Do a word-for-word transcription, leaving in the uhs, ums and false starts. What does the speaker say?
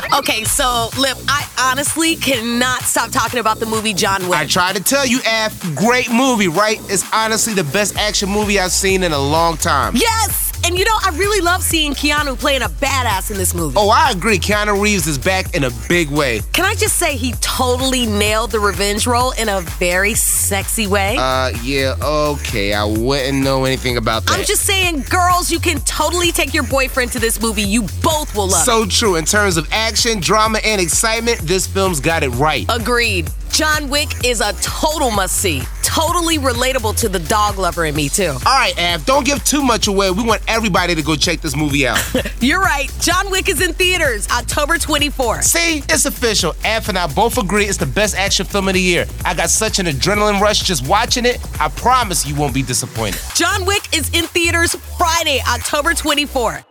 Okay, so, Lip, I honestly cannot stop talking about the movie John Wick. I tried to tell you, Af, great movie, right? It's honestly the best action movie I've seen in a long time. Yes! And you know, I really love seeing Keanu playing a badass in this movie. Oh, I agree. Keanu Reeves is back in a big way. Can I just say he totally nailed the revenge role in a very sexy way? Uh, yeah, okay. I wouldn't know anything about that. I'm just saying, girls, you can totally take your boyfriend to this movie. You both will love So it. true. In terms of action, drama, and excitement, this film's got it right. Agreed. John Wick is a total must-see. Totally relatable to the dog lover in me, too. All right, Av, don't give too much away. We want everybody to go check this movie out. You're right. John Wick is in theaters October twenty-fourth. See, it's official. Av and I both agree it's the best action film of the year. I got such an adrenaline rush just watching it. I promise you won't be disappointed. John Wick is in theaters Friday, October twenty-fourth.